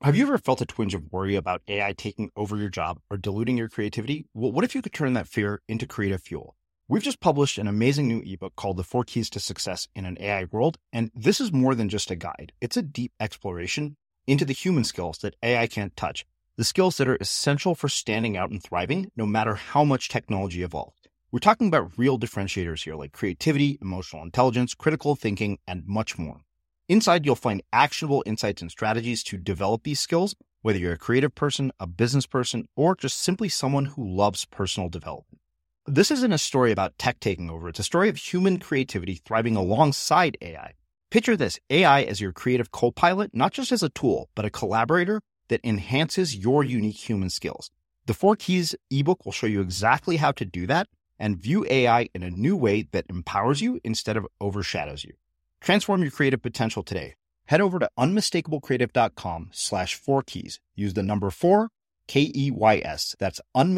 Have you ever felt a twinge of worry about AI taking over your job or diluting your creativity? Well, what if you could turn that fear into creative fuel? We've just published an amazing new ebook called The 4 Keys to Success in an AI World, and this is more than just a guide. It's a deep exploration into the human skills that AI can't touch, the skills that are essential for standing out and thriving, no matter how much technology evolves. We're talking about real differentiators here, like creativity, emotional intelligence, critical thinking, and much more. Inside, you'll find actionable insights and strategies to develop these skills, whether you're a creative person, a business person, or just simply someone who loves personal development. This isn't a story about tech taking over. It's a story of human creativity thriving alongside AI. Picture this, AI as your creative co-pilot, not just as a tool, but a collaborator that enhances your unique human skills. The 4 Keys ebook will show you exactly how to do that and view AI in a new way that empowers you instead of overshadows you. Transform your creative potential today. Head over to unmistakablecreative.com/4keys. Use the number 4, KEYS. That's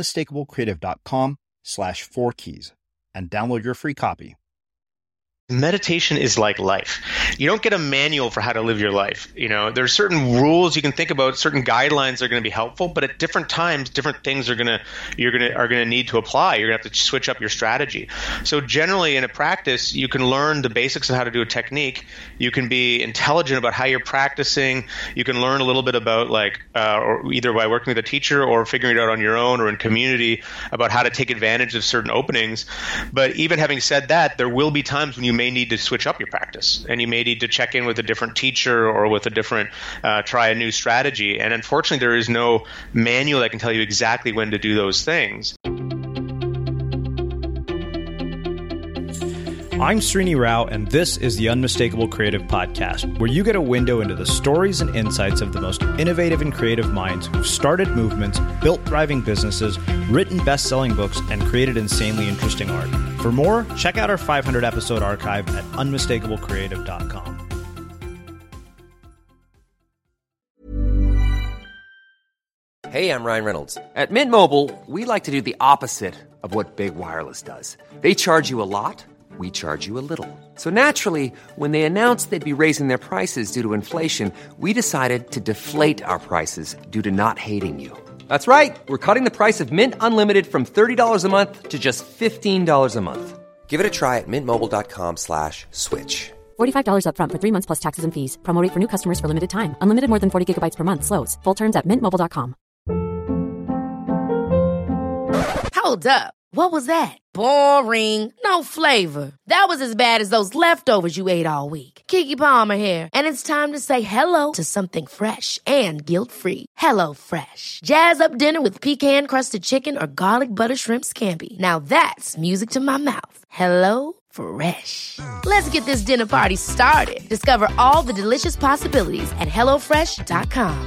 unmistakablecreative.com/4keys and download your free copy. Meditation is like life. You don't get a manual for how to live your life. There's certain rules you can think about, certain guidelines are going to be helpful, but at different times, different things are going to need to apply. You're going to have to switch up your strategy. So generally in a practice, you can learn the basics of how to do a technique. You can be intelligent about how you're practicing. You can learn a little bit about or either by working with a teacher or figuring it out on your own or in community about how to take advantage of certain openings. But even having said that, there will be times when you may need to switch up your practice and you may need to check in with a different teacher or with a different try a new strategy. And unfortunately, there is no manual that can tell you exactly when to do those things. I'm Srini Rao, and this is the Unmistakable Creative Podcast, where you get a window into the stories and insights of the most innovative and creative minds who've started movements, built thriving businesses, written best-selling books, and created insanely interesting art. For more, check out our 500-episode archive at unmistakablecreative.com. Hey, I'm Ryan Reynolds. At Mint Mobile, we like to do the opposite of what Big Wireless does. They charge you a lot. We charge you a little. So naturally, when they announced they'd be raising their prices due to inflation, we decided to deflate our prices due to not hating you. That's right. We're cutting the price of Mint Unlimited from $30 a month to just $15 a month. Give it a try at mintmobile.com/switch. $45 up front for 3 months plus taxes and fees. Promo rate for new customers for limited time. Unlimited more than 40 gigabytes per month. Slows full terms at mintmobile.com. Hold up. What was that? Boring. No flavor. That was as bad as those leftovers you ate all week. Keke Palmer here. And it's time to say hello to something fresh and guilt-free. Hello Fresh. Jazz up dinner with pecan-crusted chicken or garlic butter shrimp scampi. Now that's music to my mouth. Hello Fresh. Let's get this dinner party started. Discover all the delicious possibilities at HelloFresh.com.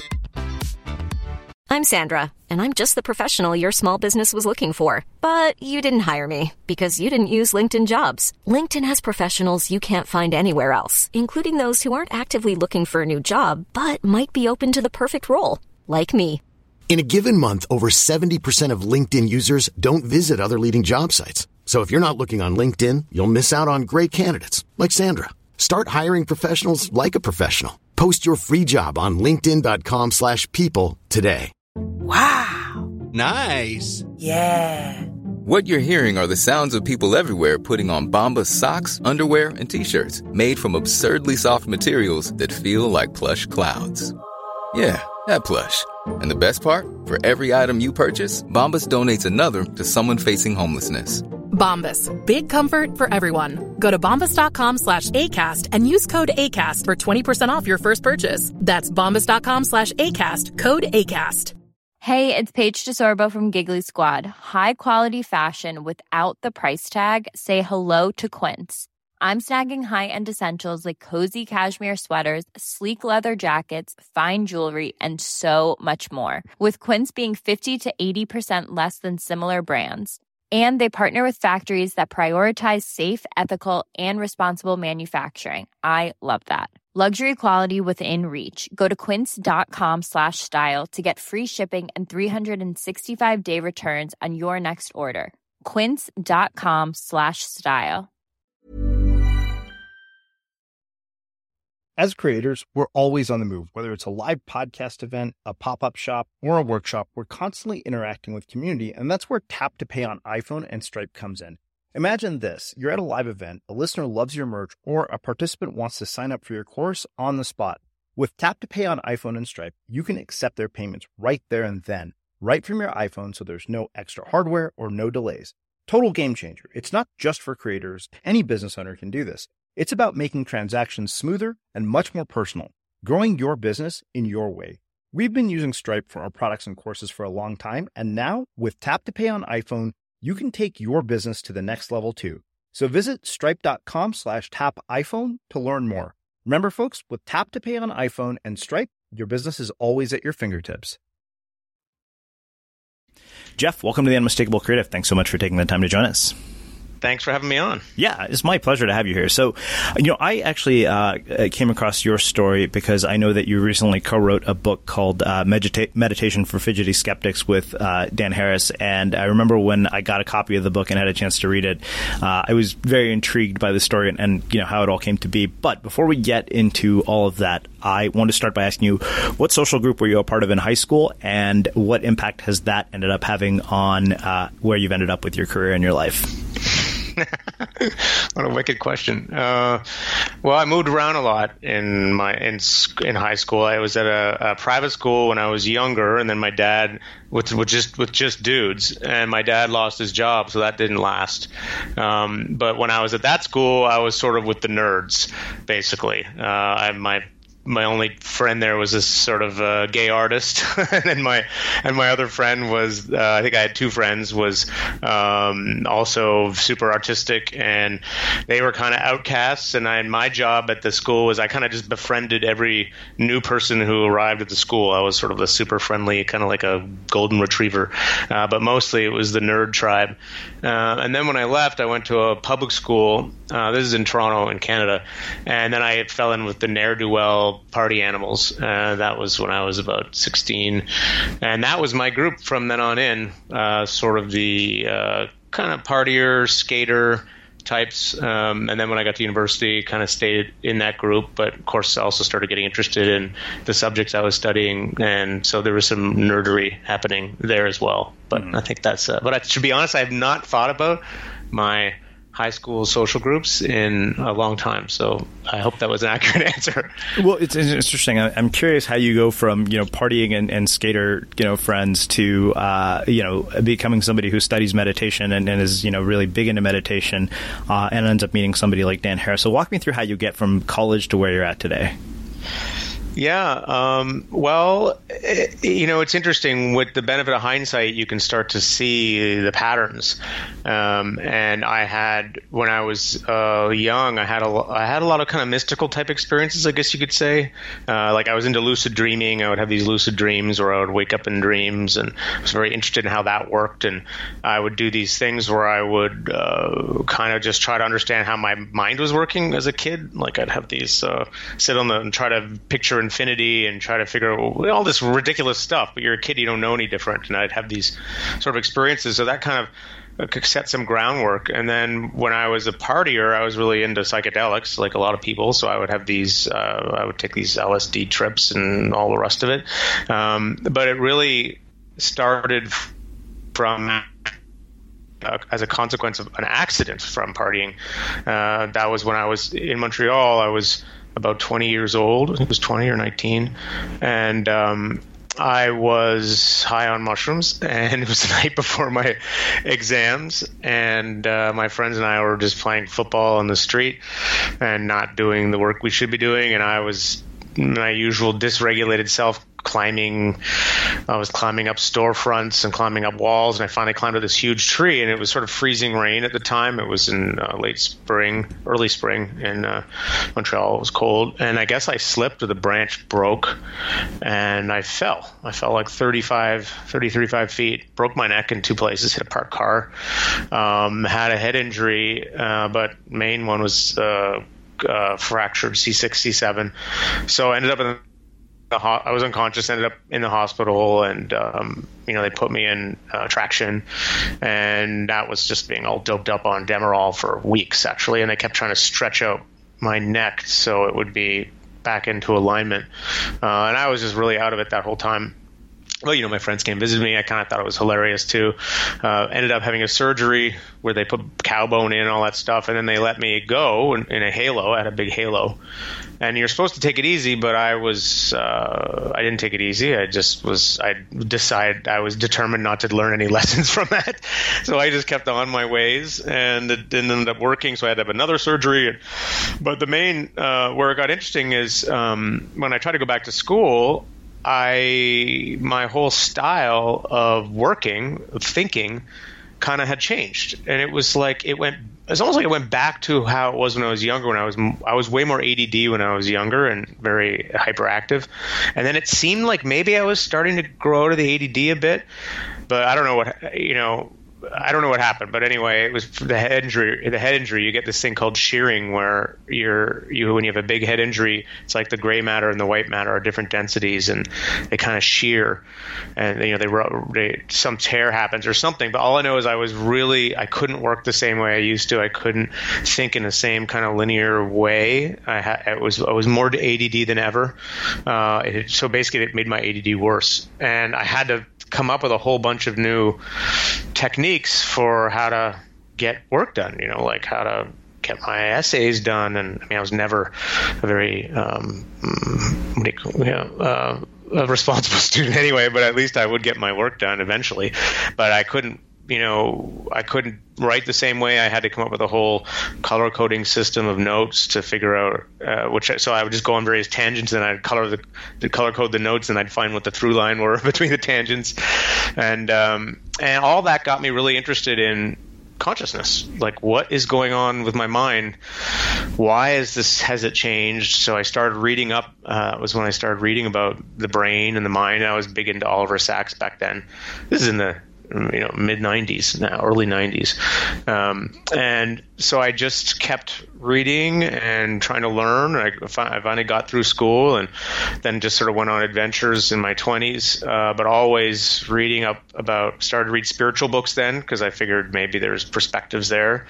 I'm Sandra, and I'm just the professional your small business was looking for. But you didn't hire me because you didn't use LinkedIn Jobs. LinkedIn has professionals you can't find anywhere else, including those who aren't actively looking for a new job, but might be open to the perfect role, like me. In a given month, over 70% of LinkedIn users don't visit other leading job sites. So if you're not looking on LinkedIn, you'll miss out on great candidates like Sandra. Start hiring professionals like a professional. Post your free job on linkedin.com/people today. Wow. Nice. Yeah. What you're hearing are the sounds of people everywhere putting on Bombas socks, underwear, and T-shirts made from absurdly soft materials that feel like plush clouds. Yeah, that plush. And the best part? For every item you purchase, Bombas donates another to someone facing homelessness. Bombas. Big comfort for everyone. Go to bombas.com/ACAST and use code ACAST for 20% off your first purchase. That's bombas.com/ACAST. Code ACAST. Hey, it's Paige DeSorbo from Giggly Squad. High quality fashion without the price tag. Say hello to Quince. I'm snagging high-end essentials like cozy cashmere sweaters, sleek leather jackets, fine jewelry, and so much more. With Quince being 50 to 80% less than similar brands. And they partner with factories that prioritize safe, ethical, and responsible manufacturing. I love that. Luxury quality within reach. Go to quince.com/style to get free shipping and 365-day returns on your next order. Quince.com/style. As creators, we're always on the move. Whether it's a live podcast event, a pop-up shop, or a workshop, we're constantly interacting with community, and that's where Tap to Pay on iPhone and Stripe comes in. Imagine this. You're at a live event, a listener loves your merch, or a participant wants to sign up for your course on the spot. With Tap to Pay on iPhone and Stripe, you can accept their payments right there and then, right from your iPhone, so there's no extra hardware or no delays. Total game changer. It's not just for creators. Any business owner can do this. It's about making transactions smoother and much more personal, growing your business in your way. We've been using Stripe for our products and courses for a long time, and now with Tap to Pay on iPhone, you can take your business to the next level too. So visit stripe.com/tapiphone to learn more. Remember, folks, with Tap to Pay on iPhone and Stripe, your business is always at your fingertips. Jeff, welcome to the Unmistakable Creative. Thanks so much for taking the time to join us. Thanks for having me on. Yeah, it's my pleasure to have you here. So, I actually came across your story because I know that you recently co-wrote a book called Meditation for Fidgety Skeptics with Dan Harris. And I remember when I got a copy of the book and had a chance to read it, I was very intrigued by the story and how it all came to be. But before we get into all of that, I want to start by asking you, what social group were you a part of in high school, and what impact has that ended up having on where you've ended up with your career and your life? What a wicked question. Well, I moved around a lot in high school. I was at a private school when I was younger, and then my dad with just dudes, and my dad lost his job, so that didn't last. But when I was at that school, I was sort of with the nerds, basically. My only friend there was this sort of gay artist, and then my other friend was I think I had two friends, was also super artistic, and they were kind of outcasts. And my job at the school was I kind of just befriended every new person who arrived at the school. I was sort of a super friendly, kind of like a golden retriever, but mostly it was the nerd tribe. And then when I left, I went to a public school. This is in Toronto, in Canada, and then I fell in with the ne'er-do-well party animals. That was when I was about 16, and that was my group from then on in. Sort of the kind of partier, skater types, and then when I got to university, kind of stayed in that group. But of course, I also started getting interested in the subjects I was studying, and so there was some nerdery happening there as well. But I think that's. But to be honest, I have not thought about my high school social groups in a long time, so I hope that was an accurate answer. Well, it's interesting. I'm curious how you go from partying and skater friends to becoming somebody who studies meditation and is really big into meditation and ends up meeting somebody like Dan Harris. So walk me through how you get from college to where you're at today. Yeah. Well, it's interesting. With the benefit of hindsight, you can start to see the patterns. And I had, when I was young, I had a lot of kind of mystical type experiences, I guess you could say. Like I was into lucid dreaming. I would have these lucid dreams where I would wake up in dreams, and I was very interested in how that worked. And I would do these things where I would kind of just try to understand how my mind was working as a kid. Like I'd have these sit on and try to picture infinity and try to figure out all this ridiculous stuff, but you're a kid, you don't know any different. And I'd have these sort of experiences, so that kind of set some groundwork. And then when I was a partier, I was really into psychedelics, like a lot of people. So I would have these I would take these LSD trips and all the rest of it, but it really started from as a consequence of an accident from partying. That was when I was in Montreal. I was about 20 years old. I think it was 20 or 19. And I was high on mushrooms, and it was the night before my exams. And my friends and I were just playing football on the street and not doing the work we should be doing. And I was my usual dysregulated self climbing. I was climbing up storefronts and climbing up walls, and I finally climbed up this huge tree, and it was sort of freezing rain at the time. It was in early spring in Montreal. It was cold, and I guess I slipped, or the branch broke, and I fell. I fell like 35 feet, broke my neck in two places, hit a parked car, had a head injury, but main one was fractured C6, C7. So I ended up I was unconscious, ended up in the hospital, and they put me in traction, and that was just being all doped up on Demerol for weeks, actually. And they kept trying to stretch out my neck so it would be back into alignment. And I was just really out of it that whole time. Well, my friends came visit me. I kind of thought it was hilarious too. Ended up having a surgery where they put cow bone in and all that stuff, and then they let me go in a halo. I had a big halo, and you're supposed to take it easy, but I didn't take it easy. I was determined not to learn any lessons from that, so I just kept on my ways, and it didn't end up working. So I had to have another surgery. But the main where it got interesting is when I tried to go back to school. My whole style of working, of thinking, kind of had changed, and it was almost like it went back to how it was when I was younger. When I was way more ADD when I was younger and very hyperactive, and then it seemed like maybe I was starting to grow out of the ADD a bit, but I don't know what happened, but anyway, it was the head injury. You get this thing called shearing, where when you have a big head injury, it's like the gray matter and the white matter are different densities, and they kind of shear, and some tear happens or something. But all I know is I couldn't work the same way I used to. I couldn't think in the same kind of linear way. I was more ADD than ever. So basically, it made my ADD worse, and I had to come up with a whole bunch of new techniques for how to get work done, like how to get my essays done. And I was never a very a responsible student anyway, but at least I would get my work done eventually. But I couldn't write the same way. I had to come up with a whole color coding system of notes to figure out so I would just go on various tangents, and I'd color code the notes, and I'd find what the through line were between the tangents, and all that got me really interested in consciousness. Like, what is going on with my mind? Why has it changed? So I started reading up. Was when I started reading about the brain and the mind. I was big into Oliver Sacks back then. This is in the mid 90s now, early 90s. And so I just kept reading and trying to learn. I finally got through school, and then just sort of went on adventures in my 20s, but always reading up started to read spiritual books then, because I figured maybe there's perspectives there.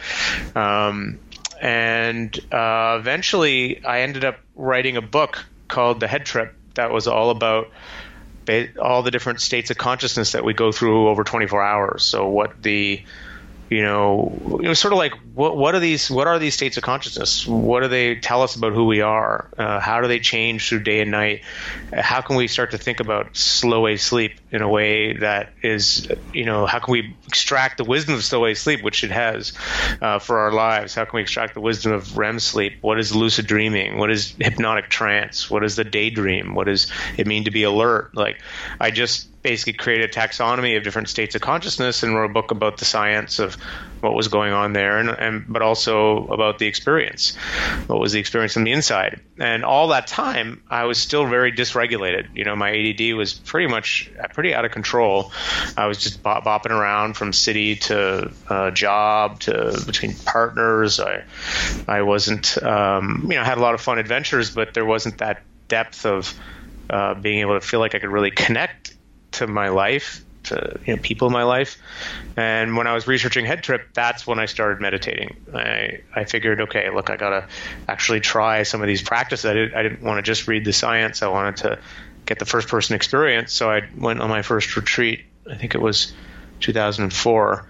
And eventually I ended up writing a book called The Head Trip that was all about all the different states of consciousness that we go through over 24 hours. So what it was sort of like, what are these states of consciousness? What do they tell us about who we are? How do they change through day and night? How can we start to think about slow wave sleep in a way that is, how can we extract the wisdom of slow wave sleep, which it has for our lives? How can we extract the wisdom of REM sleep? What is lucid dreaming? What is hypnotic trance? What is the daydream? What does it mean to be alert? Like, I just basically created a taxonomy of different states of consciousness and wrote a book about the science of what was going on there, but also about the experience. What was the experience on the inside? And all that time, I was still very dysregulated. My ADD was pretty out of control. I was just bopping around from city to job to between partners. I wasn't, had a lot of fun adventures, but there wasn't that depth of being able to feel like I could really connect to my life, to people in my life. And when I was researching Head Trip, that's when I started meditating. I figured, okay, look, I gotta actually try some of these practices. I didn't want to just read the science. I wanted to get the first person experience. So I went on my first retreat. I think it was 2004.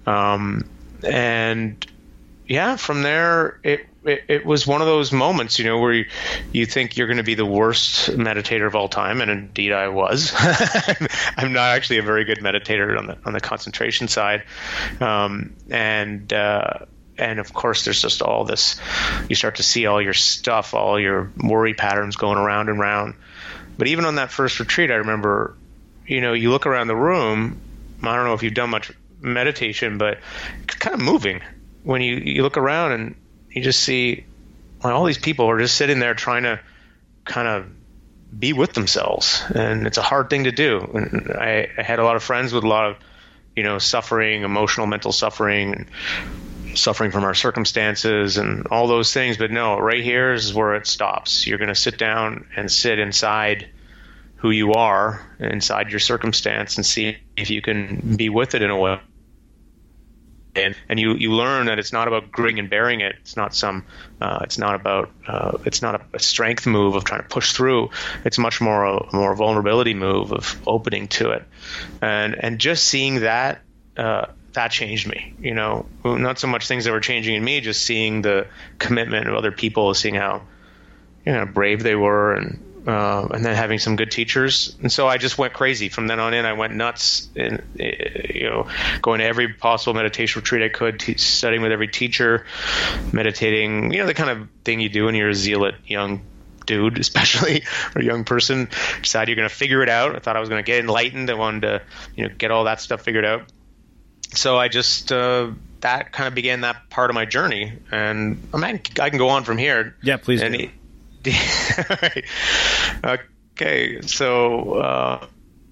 And yeah, from there it was one of those moments, where you think you're going to be the worst meditator of all time, and indeed I was. I'm not actually a very good meditator on the concentration side, and of course there's just all this. You start to see all your stuff, all your worry patterns going around and around. But even on that first retreat, I remember, you look around the room. I don't know if you've done much meditation, but it's kind of moving when you look around and you just see all these people are just sitting there trying to kind of be with themselves. And it's a hard thing to do. And I had a lot of friends with a lot of, suffering, emotional, mental suffering, and suffering from our circumstances and all those things. But no, right here is where it stops. You're going to sit down and sit inside who you are, inside your circumstance, and see if you can be with it in a way And you learn that it's not about gritting and bearing it. It's not a strength move of trying to push through. It's much more a vulnerability move of opening to it. And just seeing that, that changed me, not so much things that were changing in me, just seeing the commitment of other people, seeing how, brave they were, and then having some good teachers. And so I just went crazy from then on in. I went nuts, and going to every possible meditation retreat I could, studying with every teacher, meditating, the kind of thing you do when you're a zealot young dude, especially, or a young person. Decide you're going to figure it out. I thought I was going to get enlightened. I wanted to, get all that stuff figured out. So I just that kind of began that part of my journey, and I can go on from here. Yeah, please. Do. Right. Okay. So,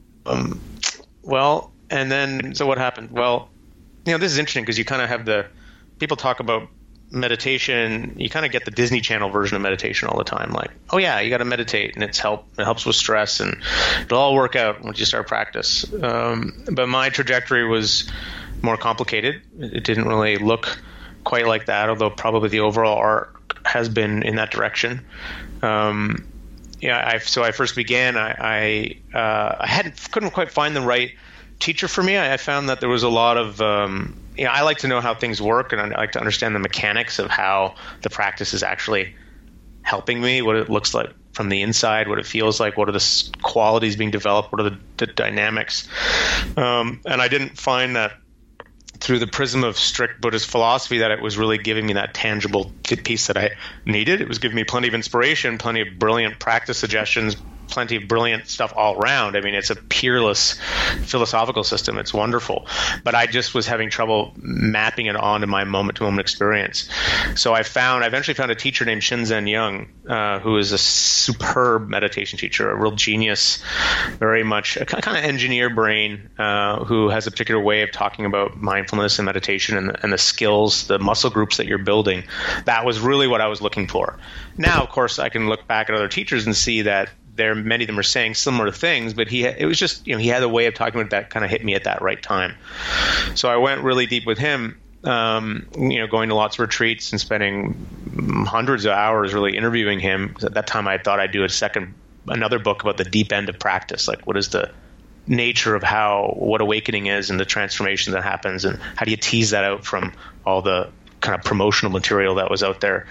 well, and then so what happened? Well, this is interesting because you kind of have people talk about meditation. You kind of get the Disney Channel version of meditation all the time. Like, oh yeah, you got to meditate, and it helps with stress, and it'll all work out once you start practice. But my trajectory was more complicated. It didn't really look quite like that, although probably the overall arc has been in that direction. So I first began. I couldn't quite find the right teacher for me. I found that there was a lot of I like to know how things work, and I like to understand the mechanics of how the practice is actually helping me, what it looks like from the inside, what it feels like, what are the qualities being developed, what are the dynamics. And I didn't find that through the prism of strict Buddhist philosophy that it was really giving me that tangible piece that I needed. It was giving me plenty of inspiration, plenty of brilliant practice suggestions, plenty of brilliant stuff all around. I mean, it's a peerless philosophical system. It's wonderful. But I just was having trouble mapping it onto my moment-to-moment experience. So I eventually found a teacher named Shinzen Young, who is a superb meditation teacher, a real genius, very much a kind of engineer brain, who has a particular way of talking about mindfulness and meditation and the skills, the muscle groups that you're building. That was really what I was looking for. Now, of course, I can look back at other teachers and see that many of them are saying similar things, but he had a way of talking about that kind of hit me at that right time. So I went really deep with him, going to lots of retreats and spending hundreds of hours really interviewing him. At that time, I thought I'd do another book about the deep end of practice, like what is the nature of what awakening is and the transformation that happens, and how do you tease that out from all the kind of promotional material that was out there.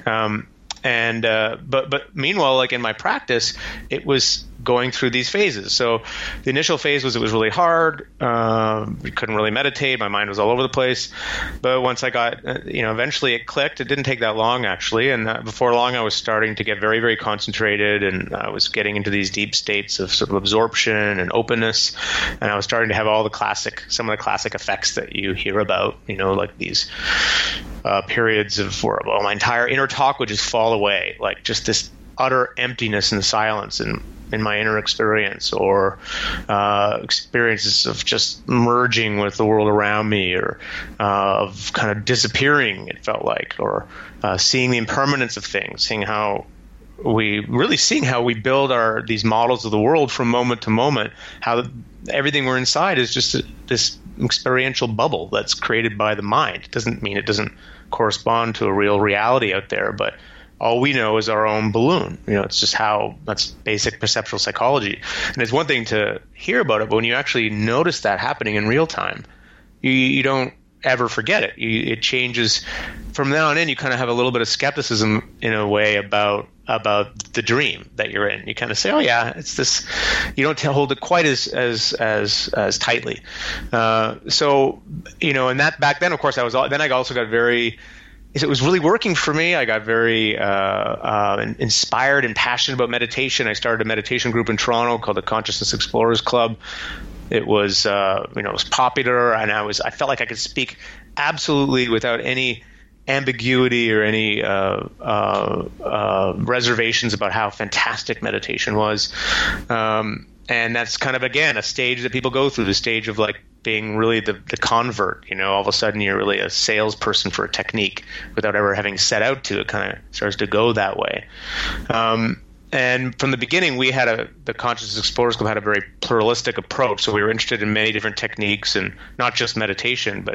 But meanwhile, like in my practice, it was going through these phases. So the initial phase was it was really hard. We couldn't really meditate. My mind was all over the place. But once I got, eventually it clicked. It didn't take that long, actually. And before long, I was starting to get very, very concentrated, and I was getting into these deep states of sort of absorption and openness. And I was starting to have some of the classic effects that you hear about, like these periods of where my entire inner talk would just fall away, like just this utter emptiness and silence in my inner experience, or experiences of just merging with the world around me, or of kind of disappearing, it felt like, or seeing the impermanence of things, seeing how we build these models of the world from moment to moment, how everything we're inside is just this experiential bubble that's created by the mind. It doesn't mean it doesn't correspond to a real reality out there, but all we know is our own balloon. It's just that's basic perceptual psychology. And it's one thing to hear about it, but when you actually notice that happening in real time, you don't ever forget it. It changes from now on in. You kind of have a little bit of skepticism in a way about the dream that you're in. You kind of say, oh yeah, it's this. You don't hold it quite as tightly. So and that back then, of course, I also got very. It was really working for me. I got very inspired and passionate about meditation. I started a meditation group in Toronto called the Consciousness Explorers Club. It was, it was popular, and I felt like I could speak absolutely without any ambiguity or any reservations about how fantastic meditation was. And that's kind of, again, a stage that people go through, the stage of like being really the convert. All of a sudden you're really a salesperson for a technique without ever having set out to. It kind of starts to go that way. And from the beginning, we had the Consciousness Explorers Club had a very pluralistic approach. So we were interested in many different techniques, and not just meditation, but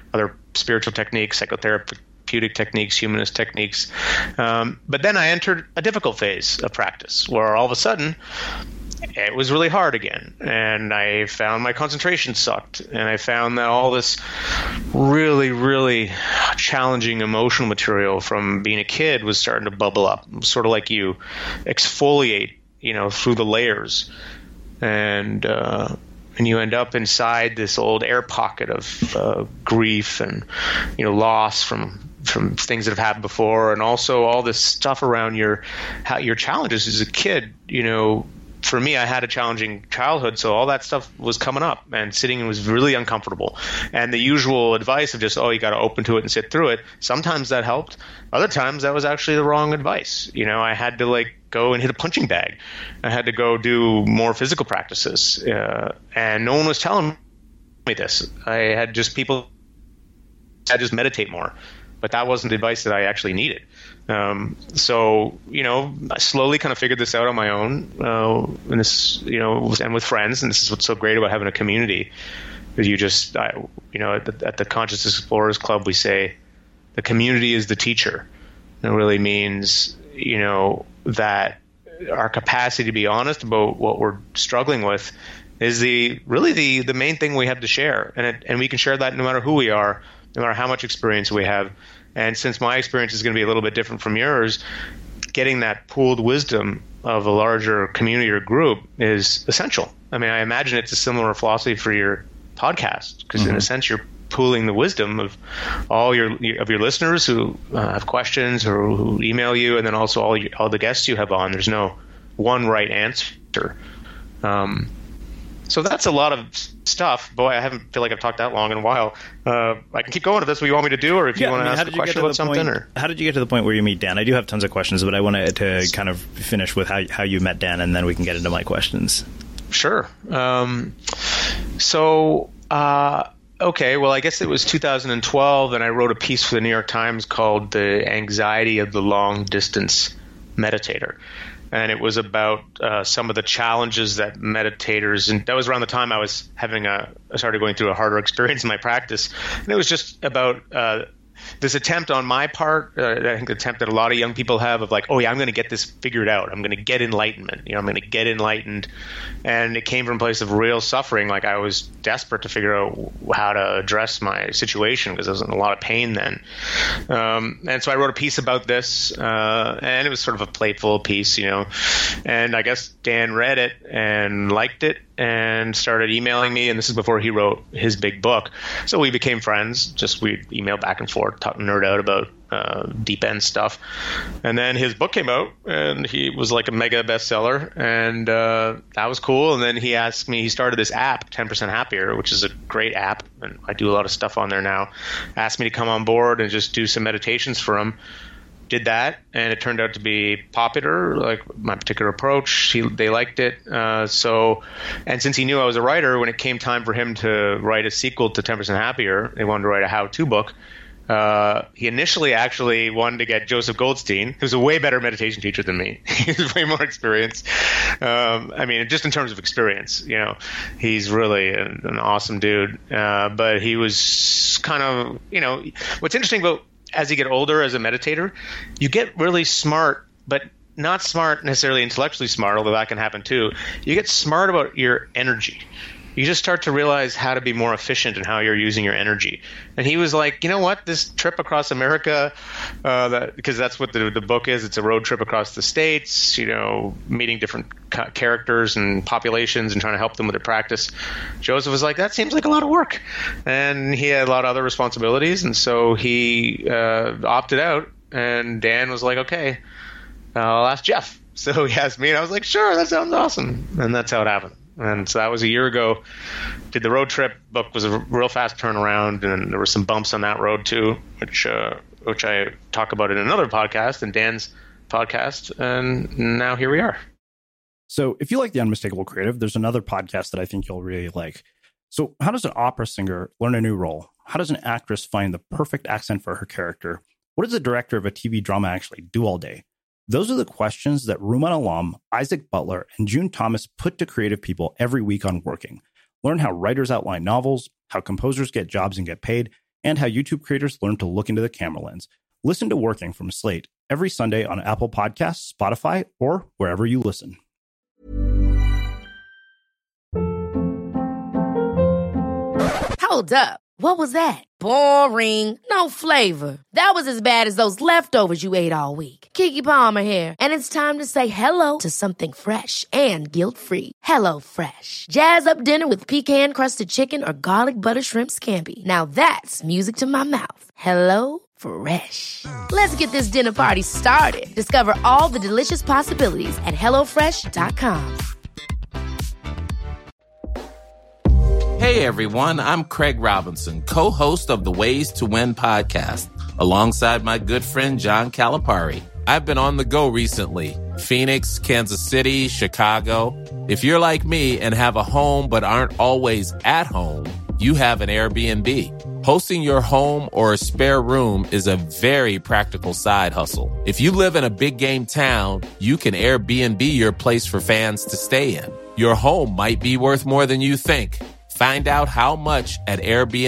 other spiritual techniques, psychotherapeutic techniques, humanist techniques. But then I entered a difficult phase of practice where all of a sudden it was really hard again. And I found my concentration sucked. And I found that all this really, really challenging emotional material from being a kid was starting to bubble up, sort of like you exfoliate, through the layers. And you end up inside this old air pocket of grief and, loss from things that have happened before, and also all this stuff around your challenges as a kid. For me, I had a challenging childhood, so all that stuff was coming up, and sitting was really uncomfortable. And the usual advice of just, you got to open to it and sit through it, sometimes that helped. Other times that was actually the wrong advice. I had to go and hit a punching bag. I had to go do more physical practices, and no one was telling me this. I had just people said just meditate more, but that wasn't the advice that I actually needed. So I slowly kind of figured this out on my own, and this, and with friends. And this is what's so great about having a community, is you just, at the Consciousness Explorers Club, we say the community is the teacher. It really means, that our capacity to be honest about what we're struggling with is the main thing we have to share, and we can share that no matter who we are, no matter how much experience we have. And since my experience is going to be a little bit different from yours, getting that pooled wisdom of a larger community or group is essential. I mean, I imagine it's a similar philosophy for your podcast, because in a sense you're pooling the wisdom of all your listeners who have questions or who email you, and then also all the guests you have on. There's no one right answer. So that's a lot of stuff. Boy, I haven't feel like I've talked that long in a while. I can keep going to this. What you want me to do, or if you want to ask a question about something? How did you get to the point where you meet Dan? I do have tons of questions, but I wanted to kind of finish with how you met Dan, and then we can get into my questions. Sure. Okay, well, I guess it was 2012, and I wrote a piece for the New York Times called "The Anxiety of the Long Distance Meditator." And it was about some of the challenges that meditators, and that was around the time I started going through a harder experience in my practice. And it was just about this attempt on my part, I think the attempt that a lot of young people have of I'm going to get this figured out. I'm going to get enlightenment. I'm going to get enlightened. And it came from a place of real suffering. I was desperate to figure out how to address my situation, because I was in a lot of pain then. And so I wrote a piece about this, and it was sort of a playful piece, and I guess Dan read it and liked it and started emailing me. And this is before he wrote his big book. So we became friends. We email back and forth, nerd out about deep end stuff. And then his book came out, and he was like a mega bestseller, and that was cool. And then he asked me, he started this app, 10% Happier, which is a great app, and I do a lot of stuff on there now. Asked me to come on board and just do some meditations for him. Did that, and it turned out to be popular, like my particular approach. They liked it. And since he knew I was a writer, when it came time for him to write a sequel to 10% Happier, they wanted to write a how-to book. He initially actually wanted to get Joseph Goldstein, who's a way better meditation teacher than me. He's way more experienced. Just in terms of experience, he's really an awesome dude. But he was kind of, what's interesting about as you get older as a meditator, you get really smart, but not smart necessarily intellectually smart, although that can happen too. You get smart about your energy. You just start to realize how to be more efficient in how you're using your energy. And he was like, you know what, this trip across America, because that's what the book is. It's a road trip across the states, meeting different characters and populations and trying to help them with their practice. Joseph was like, that seems like a lot of work. And he had a lot of other responsibilities. And so he opted out. And Dan was like, okay, I'll ask Jeff. So he asked me, and I was like, sure, that sounds awesome. And that's how it happened. And so that was a year ago. Did the road trip. Book was a real fast turnaround, and there were some bumps on that road too, which I talk about in another podcast, in Dan's podcast. And now here we are. So if you like The Unmistakable Creative, there's another podcast that I think you'll really like. So how does an opera singer learn a new role? How does an actress find the perfect accent for her character? What does the director of a TV drama actually do all day? Those are the questions that Rumaan Alam, Isaac Butler, and June Thomas put to creative people every week on Working. Learn how writers outline novels, how composers get jobs and get paid, and how YouTube creators learn to look into the camera lens. Listen to Working from Slate every Sunday on Apple Podcasts, Spotify, or wherever you listen. Hold up. What was that? Boring. No flavor. That was as bad as those leftovers you ate all week. Keke Palmer here, and it's time to say hello to something fresh and guilt-free. Hello Fresh. Jazz up dinner with pecan-crusted chicken or garlic butter shrimp scampi. Now that's music to my mouth. Hello Fresh. Let's get this dinner party started. Discover all the delicious possibilities at HelloFresh.com. Hey everyone, I'm Craig Robinson, co-host of the Ways to Win podcast, alongside my good friend John Calipari. I've been on the go recently. Phoenix, Kansas City, Chicago. If you're like me and have a home but aren't always at home, you have an Airbnb. Hosting your home or a spare room is a very practical side hustle. If you live in a big game town, you can Airbnb your place for fans to stay in. Your home might be worth more than you think. Find out how much at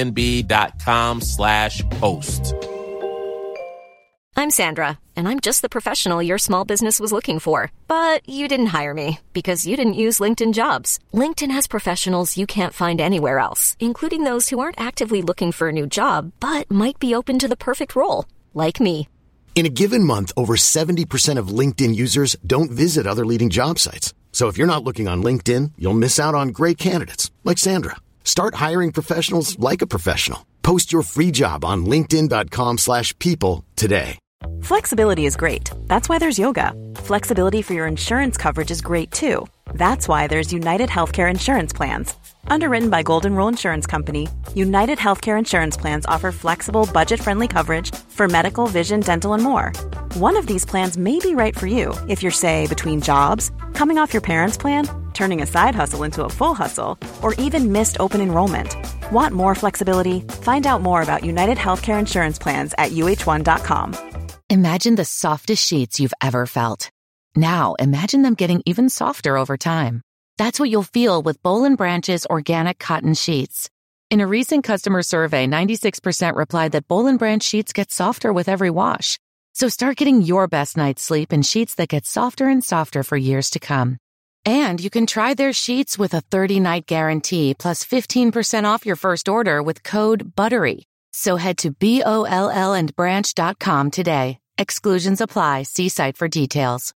airbnb.com/host. I'm Sandra, and I'm just the professional your small business was looking for. But you didn't hire me because you didn't use LinkedIn Jobs. LinkedIn has professionals you can't find anywhere else, including those who aren't actively looking for a new job, but might be open to the perfect role, like me. In a given month, over 70% of LinkedIn users don't visit other leading job sites. So if you're not looking on LinkedIn, you'll miss out on great candidates like Sandra. Start hiring professionals like a professional. Post your free job on linkedin.com/people today. Flexibility is great. That's why there's yoga. Flexibility for your insurance coverage is great too. That's why there's United Healthcare Insurance Plans. Underwritten by Golden Rule Insurance Company, United Healthcare Insurance Plans offer flexible, budget-friendly coverage for medical, vision, dental, and more. One of these plans may be right for you if you're, say, between jobs, coming off your parents' plan, turning a side hustle into a full hustle, or even missed open enrollment. Want more flexibility? Find out more about United Healthcare Insurance Plans at uh1.com. Imagine the softest sheets you've ever felt. Now, imagine them getting even softer over time. That's what you'll feel with Boll & Branch's organic cotton sheets. In a recent customer survey, 96% replied that Boll & Branch sheets get softer with every wash. So start getting your best night's sleep in sheets that get softer and softer for years to come. And you can try their sheets with a 30-night guarantee plus 15% off your first order with code BUTTERY. So head to BOLLandbranch.com today. Exclusions apply. See site for details.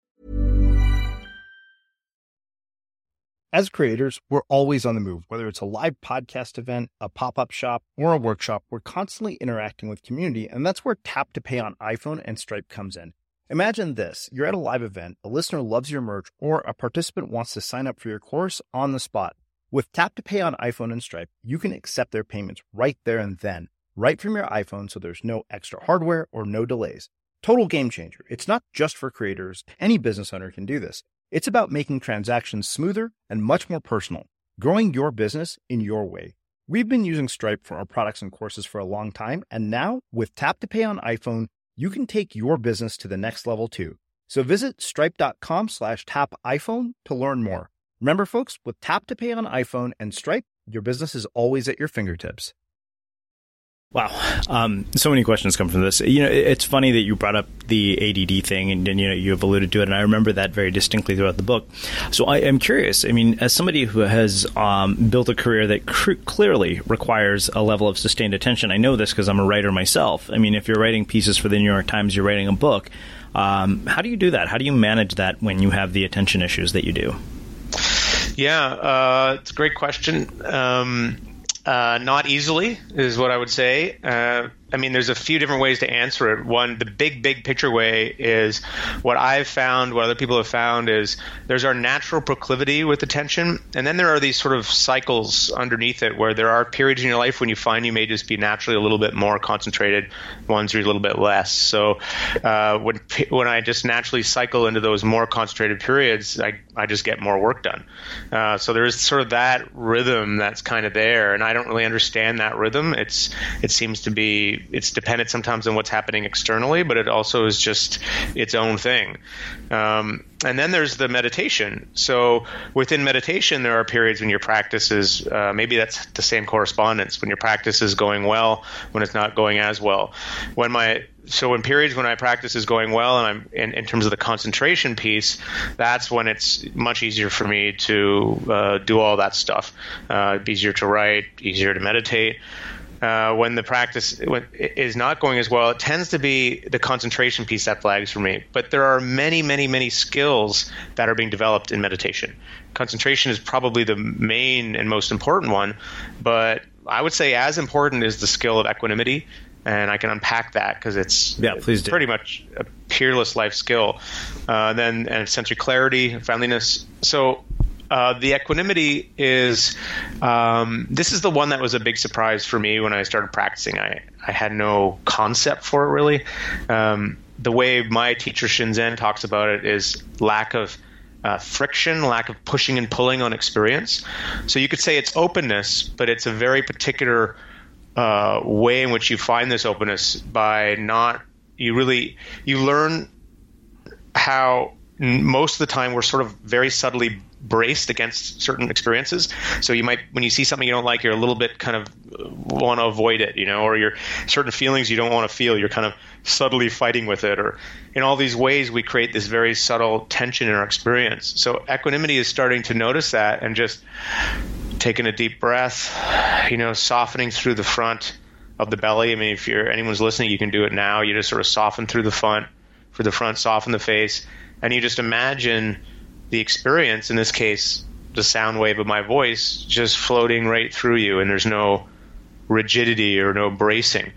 As creators, we're always on the move. Whether it's a live podcast event, a pop-up shop, or a workshop, we're constantly interacting with community, and that's where Tap to Pay on iPhone and Stripe comes in. Imagine this. You're at a live event, a listener loves your merch, or a participant wants to sign up for your course on the spot. With Tap to Pay on iPhone and Stripe, you can accept their payments right there and then, right from your iPhone, so there's no extra hardware or no delays. Total game changer. It's not just for creators. Any business owner can do this. It's about making transactions smoother and much more personal, growing your business in your way. We've been using Stripe for our products and courses for a long time, and now with Tap to Pay on iPhone, you can take your business to the next level too. So visit stripe.com/tapiphone to learn more. Remember, folks, with Tap to Pay on iPhone and Stripe, your business is always at your fingertips. Wow. So many questions come from this. It's funny that you brought up the ADD thing and you've alluded to it. And I remember that very distinctly throughout the book. So I am curious. I mean, as somebody who has built a career that clearly requires a level of sustained attention, I know this because I'm a writer myself. I mean, if you're writing pieces for the New York Times, you're writing a book. How do you do that? How do you manage that when you have the attention issues that you do? Yeah, it's a great question. Not easily is what I would say. I mean, there's a few different ways to answer it. One, the big picture way is what I've found, what other people have found is there's our natural proclivity with attention. And then there are these sort of cycles underneath it where there are periods in your life when you find you may just be naturally a little bit more concentrated, ones are a little bit less. So when I just naturally cycle into those more concentrated periods, I just get more work done. So there's sort of that rhythm that's kind of there. And I don't really understand that rhythm. It seems to be it's dependent sometimes on what's happening externally, but it also is just its own thing. And then there's the meditation. So within meditation, there are periods when your practice is, maybe that's the same correspondence, when your practice is going well, when it's not going as well. So in periods when my practice is going well, and I'm in terms of the concentration piece, that's when it's much easier for me to do all that stuff. Easier to write, easier to meditate. When the practice is not going as well, it tends to be the concentration piece that flags for me. But there are many, many, many skills that are being developed in meditation. Concentration is probably the main and most important one, but I would say as important is the skill of equanimity. And I can unpack that because it's pretty much a peerless life skill. And sensory clarity, friendliness. So the equanimity is this is the one that was a big surprise for me when I started practicing. I had no concept for it really. The way my teacher Shinzen talks about it is lack of friction, lack of pushing and pulling on experience. So you could say it's openness, but it's a very particular way in which you find this openness by you learn how most of the time we're sort of very subtly braced against certain experiences. So you might, when you see something you don't like, you're a little bit kind of want to avoid it, or you're certain feelings you don't want to feel, you're kind of subtly fighting with it, or in all these ways we create this very subtle tension in our experience. So equanimity is starting to notice that and just taking a deep breath, softening through the front of the belly. I mean, if anyone's listening, you can do it now. You just sort of soften through the front, soften the face, and you just imagine the experience, in this case, the sound wave of my voice, just floating right through you, and there's no rigidity or no bracing.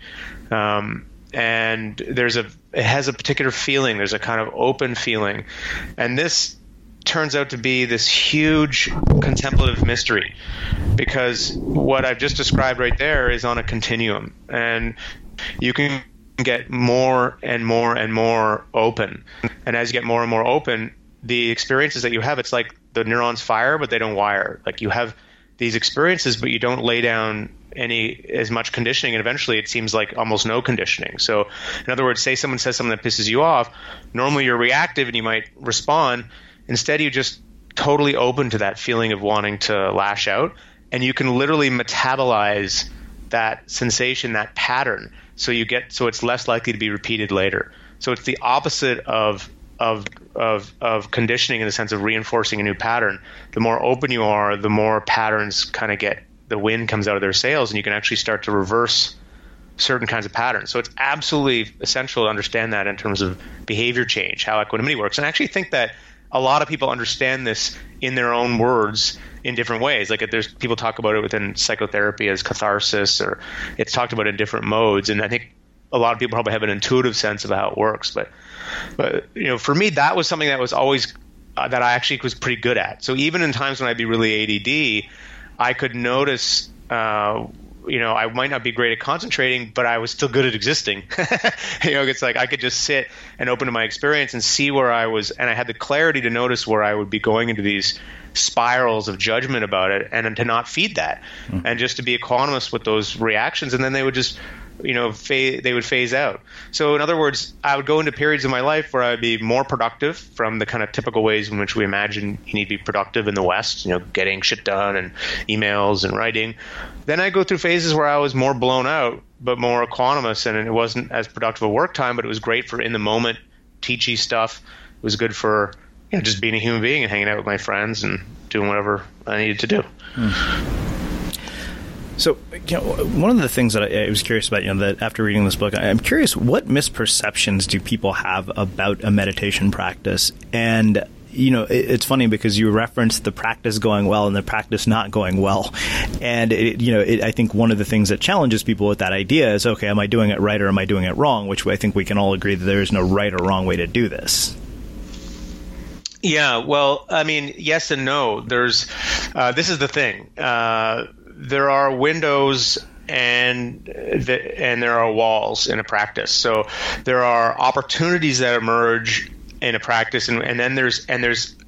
And it has a particular feeling. There's a kind of open feeling. And this turns out to be this huge contemplative mystery, because what I've just described right there is on a continuum, and you can get more and more and more open. And as you get more and more open, the experiences that you have, it's like the neurons fire, but they don't wire. Like you have these experiences, but you don't lay down as much conditioning, and eventually it seems like almost no conditioning. So in other words, say someone says something that pisses you off, normally you're reactive and you might respond. Instead, you just totally open to that feeling of wanting to lash out, and you can literally metabolize that sensation, that pattern, so it's less likely to be repeated later. So it's the opposite of conditioning in the sense of reinforcing a new pattern. The more open you are, the more patterns kind of the wind comes out of their sails, and you can actually start to reverse certain kinds of patterns. So it's absolutely essential to understand that in terms of behavior change, how equanimity works. And I actually think that a lot of people understand this in their own words in different ways. Like there's people talk about it within psychotherapy as catharsis, or it's talked about in different modes. And I think a lot of people probably have an intuitive sense of how it works. But for me, that was something that was always that I actually was pretty good at. So even in times when I'd be really ADD, I could notice I might not be great at concentrating, but I was still good at existing. It's like I could just sit and open to my experience and see where I was, and I had the clarity to notice where I would be going into these spirals of judgment about it, and to not feed that, and just to be equanimous with those reactions, and then they would just they would phase out. So in other words, I would go into periods of my life where I'd be more productive from the kind of typical ways in which we imagine you need to be productive in the West, getting shit done and emails and writing. Then I go through phases where I was more blown out, but more equanimous, and it wasn't as productive a work time, but it was great for in the moment, teachy stuff. It was good for just being a human being and hanging out with my friends and doing whatever I needed to do. So, one of the things that I was curious about, that after reading this book, I'm curious, what misperceptions do people have about a meditation practice? And, it's funny because you referenced the practice going well and the practice not going well. And, I think one of the things that challenges people with that idea is, okay, am I doing it right or am I doing it wrong? Which I think we can all agree that there is no right or wrong way to do this. Yeah, well, I mean, yes and no. This is the thing. There are windows and there are walls in a practice. So there are opportunities that emerge in a practice, and then there's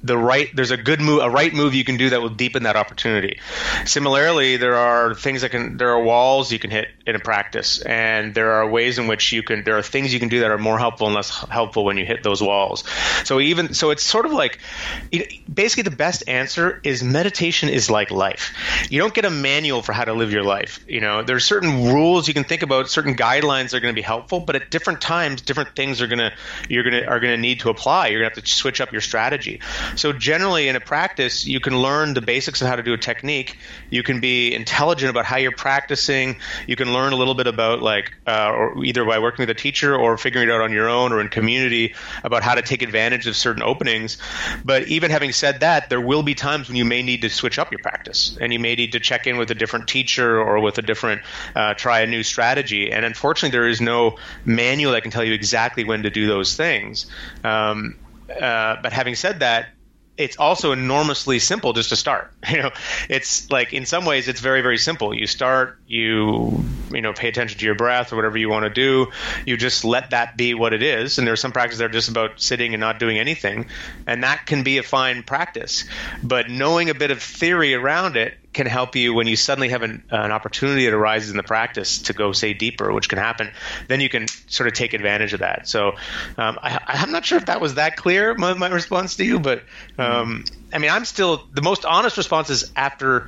there's a right move you can do that will deepen that opportunity. Similarly, there are walls you can hit in a practice, and there are ways in which there are things you can do that are more helpful and less helpful when you hit those walls. So it's sort of like, basically the best answer is meditation is like life. You don't get a manual for how to live your life. There's certain rules you can think about, certain guidelines that are going to be helpful, but at different times, different things are going to need to apply. You're going to have to switch up your strategy. So generally in a practice, you can learn the basics of how to do a technique. You can be intelligent about how you're practicing. You can learn a little bit about or either by working with a teacher or figuring it out on your own or in community about how to take advantage of certain openings. But even having said that, there will be times when you may need to switch up your practice, and you may need to check in with a different teacher or with a different try a new strategy. And unfortunately, there is no manual that can tell you exactly when to do those things. But having said that, it's also enormously simple just to start. It's like, in some ways, it's very, very simple. You start, you pay attention to your breath or whatever you want to do. You just let that be what it is. And there are some practices that are just about sitting and not doing anything. And that can be a fine practice. But knowing a bit of theory around it can help you when you suddenly have an opportunity that arises in the practice to go, say, deeper, which can happen. Then you can sort of take advantage of that. So I'm not sure if that was that clear, my response to you, but I'm still, the most honest response is after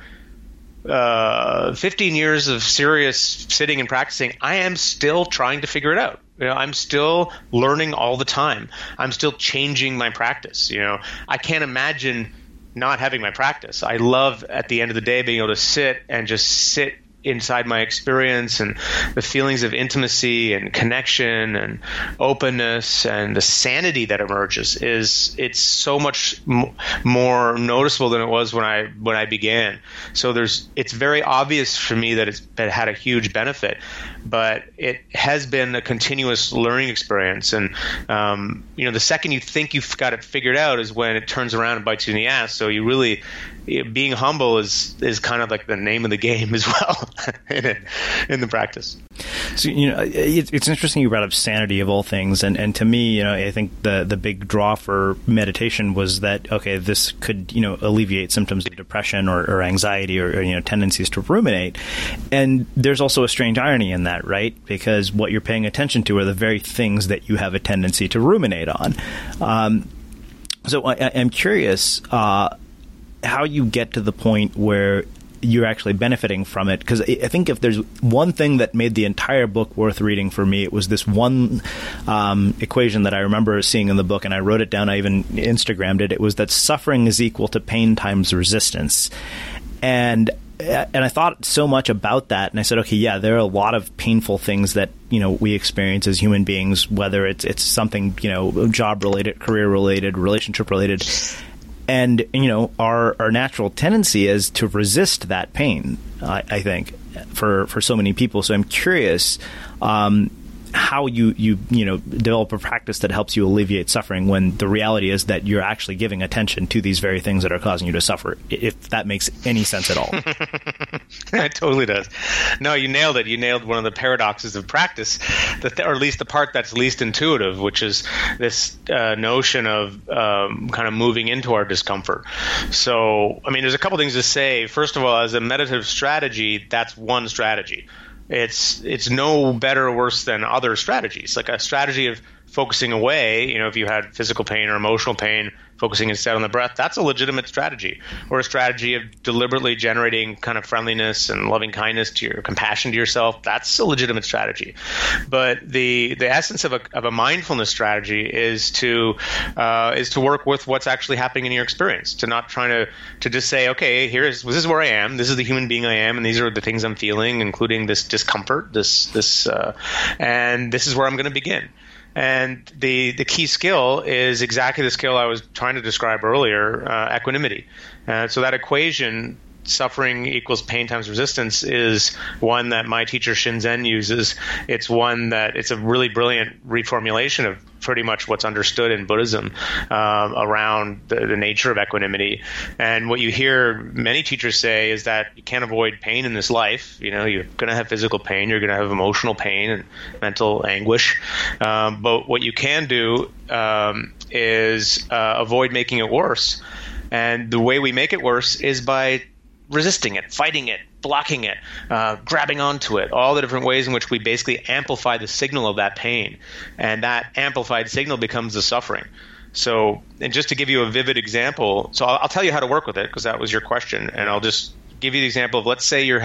15 years of serious sitting and practicing, I am still trying to figure it out. I'm still learning all the time. I'm still changing my practice. I can't imagine not having my practice. I love, at the end of the day, being able to sit inside my experience and the feelings of intimacy and connection and openness and the sanity that emerges. It's so much more noticeable than it was when I began. So it's very obvious for me that it had a huge benefit, but it has been a continuous learning experience. And the second you think you've got it figured out is when it turns around and bites you in the ass. So you really, being humble is kind of like the name of the game as well in the practice. So it's interesting you brought up sanity of all things, and to me, I think the big draw for meditation was that, okay, this could alleviate symptoms of depression or anxiety or tendencies to ruminate. And there's also a strange irony in that, right? Because what you're paying attention to are the very things that you have a tendency to ruminate on. So I'm curious how you get to the point where you're actually benefiting from it. Because I think if there's one thing that made the entire book worth reading for me, it was this one equation that I remember seeing in the book, and I wrote it down. I even Instagrammed it. It was that suffering is equal to pain times resistance. And I thought so much about that, and I said, okay, yeah, there are a lot of painful things that we experience as human beings, whether it's something job related, career related, relationship related. And, our natural tendency is to resist that pain, I think, for so many people. So I'm curious how you develop a practice that helps you alleviate suffering when the reality is that you're actually giving attention to these very things that are causing you to suffer, if that makes any sense at all. It totally does. No, you nailed it. You nailed one of the paradoxes of practice, or at least the part that's least intuitive, which is this notion of kind of moving into our discomfort. So, there's a couple things to say. First of all, as a meditative strategy, that's one strategy. It's no better or worse than other strategies. Like a strategy of focusing away, if you had physical pain or emotional pain, focusing instead on the breath, that's a legitimate strategy. Or a strategy of deliberately generating kind of friendliness and loving kindness to your compassion to yourself, that's a legitimate strategy. But the essence of a mindfulness strategy is to work with what's actually happening in your experience, to not trying to just say, okay, this is where I am, this is the human being I am, and these are the things I'm feeling, including this discomfort, and this is where I'm going to begin. And the key skill is exactly the skill I was trying to describe earlier, equanimity. So that equation suffering equals pain times resistance is one that my teacher Shinzen uses. It's a really brilliant reformulation of pretty much what's understood in Buddhism around the nature of equanimity. And what you hear many teachers say is that you can't avoid pain in this life. You're going to have physical pain, you're going to have emotional pain and mental anguish. But what you can do is avoid making it worse. And the way we make it worse is by resisting it, fighting it, blocking it, grabbing onto it, all the different ways in which we basically amplify the signal of that pain. And that amplified signal becomes the suffering. So, and just to give you a vivid example, so I'll tell you how to work with it because that was your question. And I'll just give you the example of, let's say you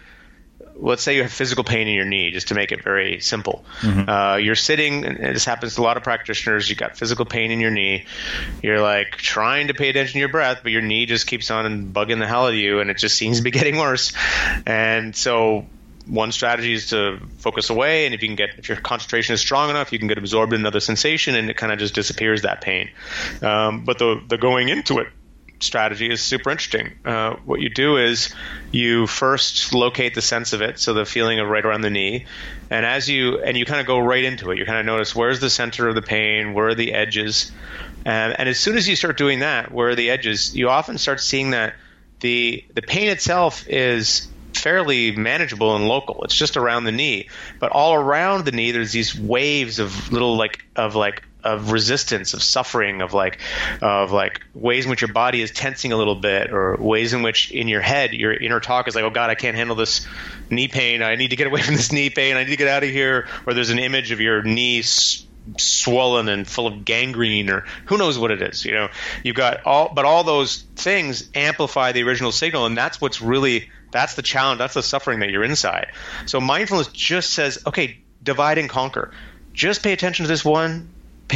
have physical pain in your knee, just to make it very simple. Mm-hmm. You're sitting, and this happens to a lot of practitioners, you got physical pain in your knee. You're like trying to pay attention to your breath, but your knee just keeps on bugging the hell out of you, and it just seems to be getting worse. And so one strategy is to focus away, and if your concentration is strong enough, you can get absorbed in another sensation, and it kind of just disappears, that pain. But the going into it strategy is super interesting. What you do is you first locate the sense of it, so the feeling of right around the knee, and you kind of go right into it. You kind of notice where's the center of the pain, where are the edges, and as soon as you start doing that, where are the edges, you often start seeing that the pain itself is fairly manageable and local. It's just around the knee, but all around the knee there's these waves of little of resistance, of suffering, of ways in which your body is tensing a little bit, or ways in which in your head your inner talk is like, oh God, I can't handle this knee pain, I need to get away from this knee pain, I need to get out of here. Or there's an image of your knee swollen and full of gangrene, or who knows what it is. You've got all those things amplify the original signal, and that's the challenge, that's the suffering that you're inside. So mindfulness just says, okay, divide and conquer. Just pay attention to this one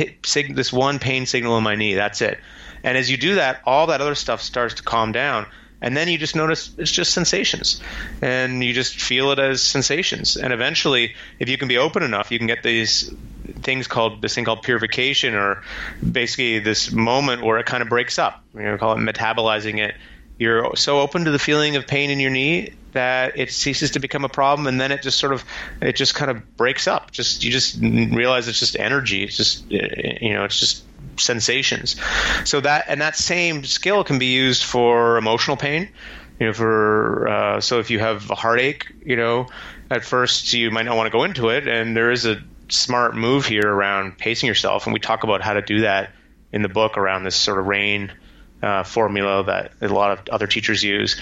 pain signal in my knee. That's it. And as you do that, all that other stuff starts to calm down. And then you just notice it's just sensations. And you just feel it as sensations. And eventually, if you can be open enough, you can get this thing called purification, or basically this moment where it kind of breaks up. Call it metabolizing it. You're so open to the feeling of pain in your knee that it ceases to become a problem, and then it just kind of breaks up. You just realize it's just energy. It's just it's just sensations. So that same skill can be used for emotional pain. So if you have a heartache, at first you might not want to go into it, and there is a smart move here around pacing yourself, and we talk about how to do that in the book around this sort of RAIN formula that a lot of other teachers use.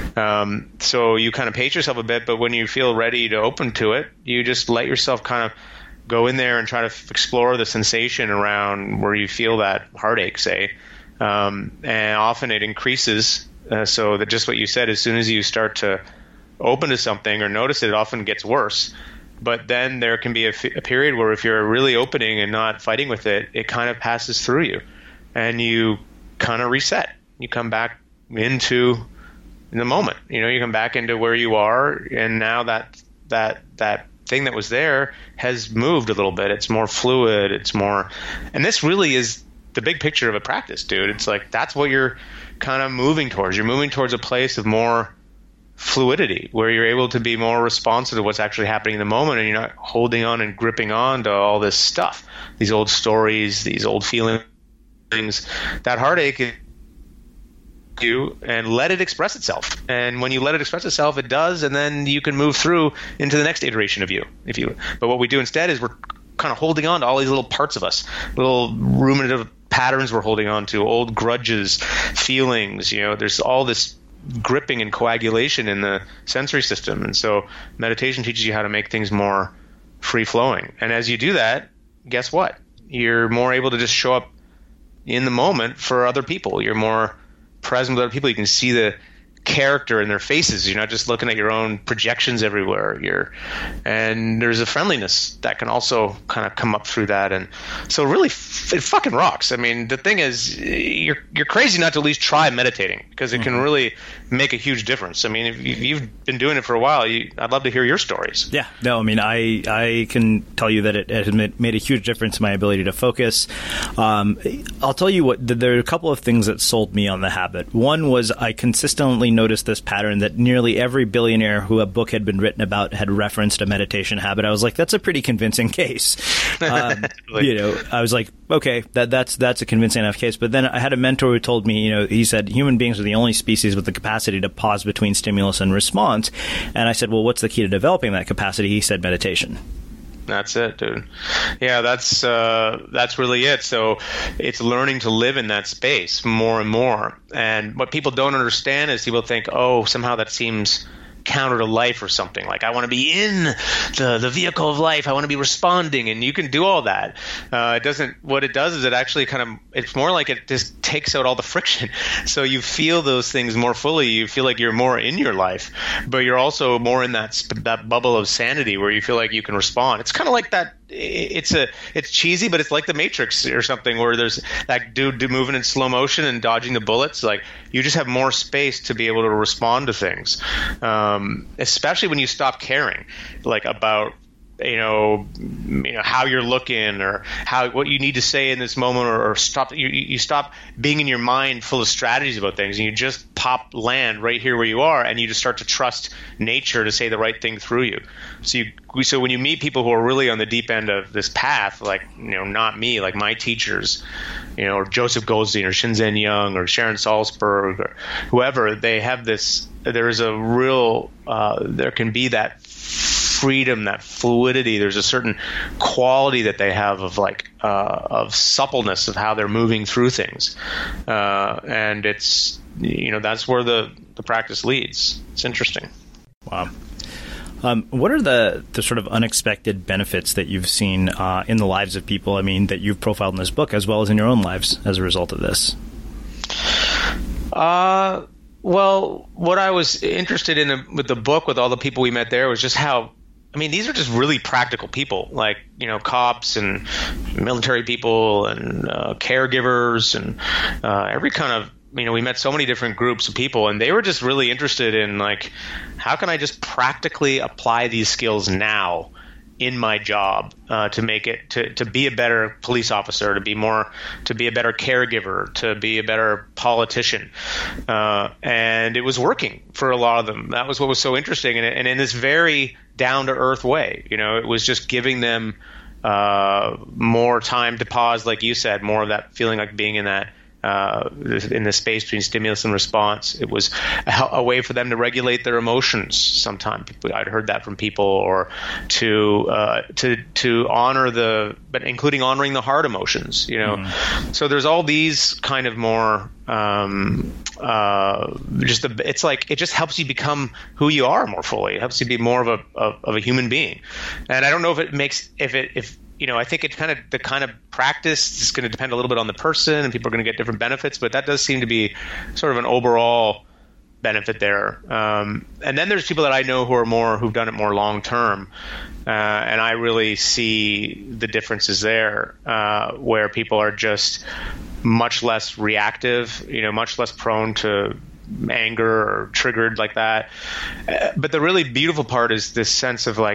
So you kind of pace yourself a bit, but when you feel ready to open to it, you just let yourself kind of go in there and try to explore the sensation around where you feel that heartache, say. And often it increases, so that just what you said, as soon as you start to open to something or notice it often gets worse. But then there can be a period where if you're really opening and not fighting with it, it kind of passes through you, and you kind of reset. You come back into the moment. You come back into where you are, and now that thing that was there has moved a little bit. It's more fluid. It's more, and this really is the big picture of a practice, dude. It's like that's what you're kind of moving towards. You're moving towards a place of more fluidity, where you're able to be more responsive to what's actually happening in the moment, and you're not holding on and gripping on to all this stuff, these old stories, these old feelings. That heartache, you, and let it express itself. And when you let it express itself, it does, and then you can move through into the next iteration of you. But what we do instead is we're kind of holding on to all these little parts of us, little ruminative patterns we're holding on to, old grudges, feelings. There's all this gripping and coagulation in the sensory system. And so meditation teaches you how to make things more free-flowing. And as you do that, guess what? You're more able to just show up in the moment for other people. You're more present with other people. You can see the character in their faces. You're not just looking at your own projections everywhere. And there's a friendliness that can also kind of come up through that. And so really, it fucking rocks. I mean, the thing is, you're crazy not to at least try meditating, because it can really make a huge difference. I mean, if you've been doing it for a while, I'd love to hear your stories. Yeah. No, I mean, I can tell you that it has made a huge difference in my ability to focus. I'll tell you what, there are a couple of things that sold me on the habit. One was I consistently noticed this pattern that nearly every billionaire who a book had been written about had referenced a meditation habit. I was like, that's a pretty convincing case. I was like, okay, that's a convincing enough case. But then I had a mentor who told me, he said human beings are the only species with the capacity to pause between stimulus and response. And I said, well, what's the key to developing that capacity? He said meditation. That's it, dude. Yeah, that's really it. So it's learning to live in that space more and more. And what people don't understand is people think, oh, somehow that seems counter to life or something. Like, I want to be in the vehicle of life. I want to be responding, and you can do all that. What it does is it actually it's more like it just takes out all the friction. So you feel those things more fully. You feel like you're more in your life, but you're also more in that bubble of sanity where you feel like you can respond. It's kind of like that. It's cheesy, but it's like the Matrix or something, where there's that dude moving in slow motion and dodging the bullets. Like, you just have more space to be able to respond to things, especially when you stop caring, like, about how you're looking or what you need to say in this moment, or stop. You stop being in your mind full of strategies about things, and you just land right here where you are, and you just start to trust nature to say the right thing through you. So when you meet people who are really on the deep end of this path, like, not me, like my teachers, or Joseph Goldstein or Shinzen Young or Sharon Salzberg or whoever, they have this. There is a real. There can be that freedom, that fluidity. There's a certain quality that they have of suppleness of how they're moving through things, and it's that's where the practice leads. It's interesting. Wow. What are the sort of unexpected benefits that you've seen in the lives of people? I mean, that you've profiled in this book, as well as in your own lives, as a result of this? Well, what I was interested in with the book, with all the people we met there, was just how. I mean, these are just really practical people, like, cops and military people and caregivers and every kind of, we met so many different groups of people, and they were just really interested in, like, how can I just practically apply these skills now in my job to make it to be a better police officer, to be a better caregiver, to be a better politician, and it was working for a lot of them. That was what was so interesting, and in this very down to earth way, it was just giving them more time to pause, like you said, more of that feeling like being in that. In the space between stimulus and response. It was a way for them to regulate their emotions. Sometimes I'd heard that from people, or to honor but including honoring the hard emotions. So there's all these kind of more it's like it just helps you become who you are more fully. It helps you be more of a human being. And I don't know if it makes I think the kind of practice is going to depend a little bit on the person, and people are going to get different benefits, but that does seem to be sort of an overall benefit there. And then there's people that I know who've done it more long term, and I really see the differences there, where people are just much less reactive, much less prone to anger or triggered like that. But the really beautiful part is this sense of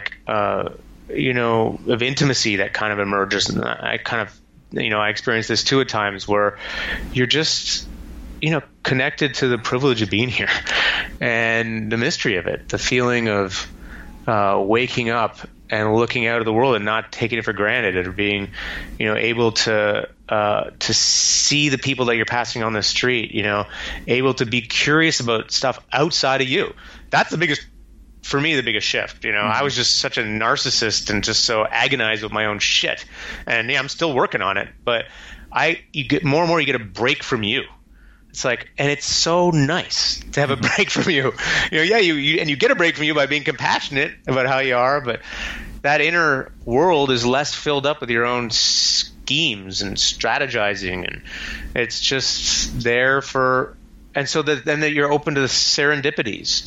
of intimacy that kind of emerges. And I kind of, I experienced this too at times, where you're just, connected to the privilege of being here and the mystery of it, the feeling of waking up and looking out of the world and not taking it for granted, and being, able to see the people that you're passing on the street, able to be curious about stuff outside of you. That's the biggest shift. I was just such a narcissist and just so agonized with my own shit, and I'm still working on it, but you get more and more, you get a break from you. It's like, and it's so nice to have a break from you. You get a break from you by being compassionate about how you are, but that inner world is less filled up with your own schemes and strategizing, and it's just there and so then that you're open to the serendipities,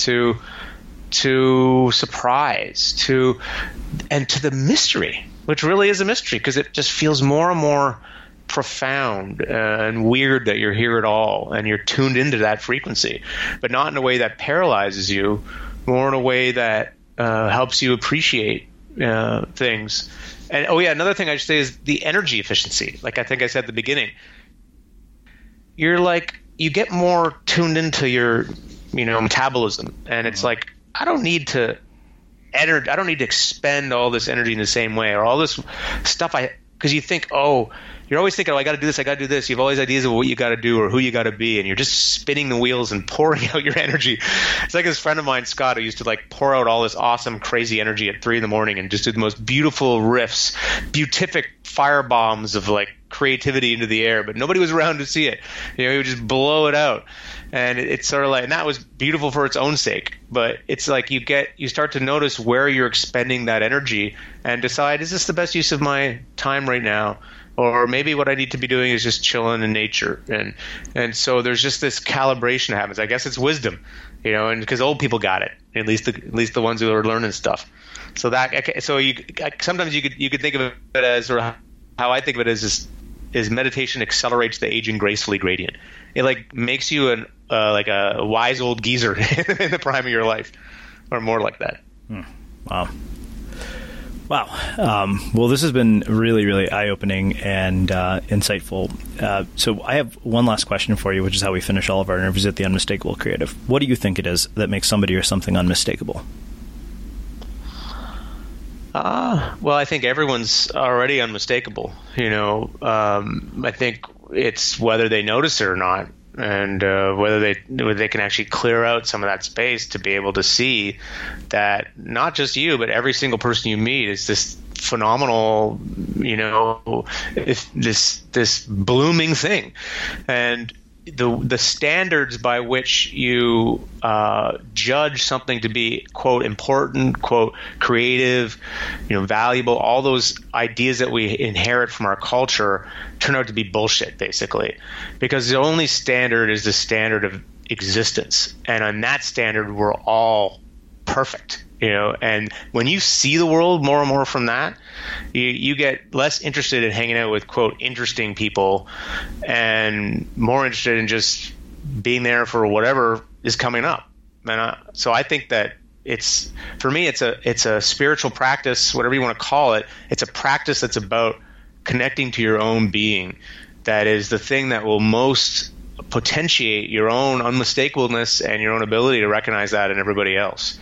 to surprise, and to the mystery, which really is a mystery, because it just feels more and more profound and weird that you're here at all, and you're tuned into that frequency, but not in a way that paralyzes you, more in a way that helps you appreciate things. And another thing I should say is the energy efficiency. Like I think I said at the beginning, you get more tuned into your metabolism. And it's like, I don't need to expend all this energy in the same way, or all this stuff. Because you think, you're always thinking, I got to do this, I got to do this. You have all these ideas of what you got to do or who you got to be, and you're just spinning the wheels and pouring out your energy. It's like this friend of mine, Scott, who used to like pour out all this awesome, crazy energy at 3 a.m. and just do the most beautiful riffs, beatific fire bombs of like creativity into the air, but nobody was around to see it. He would just blow it out. And it's sort of like, and that was beautiful for its own sake, but it's like you start to notice where you're expending that energy and decide, is this the best use of my time right now? Or maybe what I need to be doing is just chilling in nature. And so there's just this calibration that happens. I guess it's wisdom, and because old people got it, at least the ones who are learning stuff. So sometimes you could think of it as, or how I think of it is meditation accelerates the aging gracefully gradient. It like makes you like a wise old geezer in the prime of your life, or more like that. Wow. Well, this has been really, really eye-opening and insightful. So I have one last question for you, which is how we finish all of our interviews at the Unmistakable Creative. What do you think it is that makes somebody or something unmistakable? Well, I think everyone's already unmistakable. I think it's whether they notice it or not, and whether they can actually clear out some of that space to be able to see that not just you, but every single person you meet is this phenomenal, this blooming thing. And the standards by which you judge something to be, quote, important, quote, creative, valuable, all those ideas that we inherit from our culture turn out to be bullshit, basically. Because the only standard is the standard of existence. And on that standard, we're all perfect. And when you see the world more and more from that, you get less interested in hanging out with, quote, interesting people, and more interested in just being there for whatever is coming up. And so I think that for me, it's a spiritual practice, whatever you want to call it. It's a practice that's about connecting to your own being. That is the thing that will most potentiate your own unmistakableness and your own ability to recognize that in everybody else.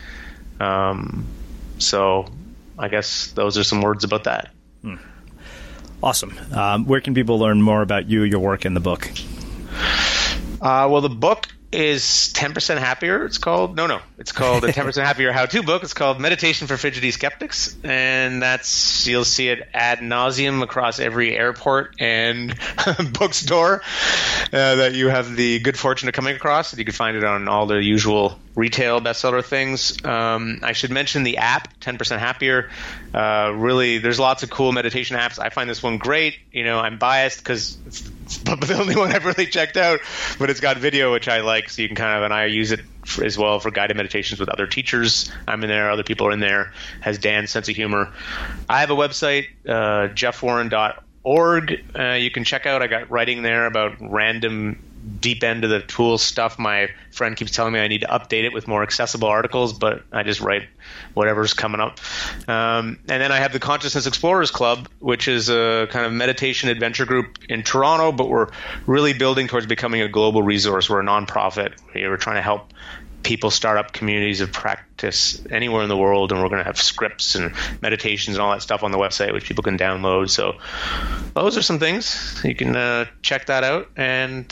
So I guess those are some words about that. Awesome. Where can people learn more about you, your work, and the book? Well, the book is 10% Happier. It's called the 10% Happier How-To book. It's called Meditation for Fidgety Skeptics, and you'll see it ad nauseum across every airport and bookstore that you have the good fortune of coming across. You can find it on all the usual retail bestseller things. I should mention the app, 10% Happier. Really, there's lots of cool meditation apps. I find this one great. I'm biased because it's the only one I've really checked out, but it's got video, which I like, so you can and I use it as well for guided meditations with other teachers. I'm in there, other people are in there. Has Dan's sense of humor. I have a website, jeffwarren.org. You can check out. I got writing there about random deep end of the tool stuff. My friend keeps telling me I need to update it with more accessible articles, but I just write whatever's coming up. And then I have the Consciousness Explorers Club, which is a kind of meditation adventure group in Toronto, but we're really building towards becoming a global resource. We're a nonprofit. We're trying to help people start up communities of practice anywhere in the world, and we're going to have scripts and meditations and all that stuff on the website, which people can download. So those are some things. You can check that out, and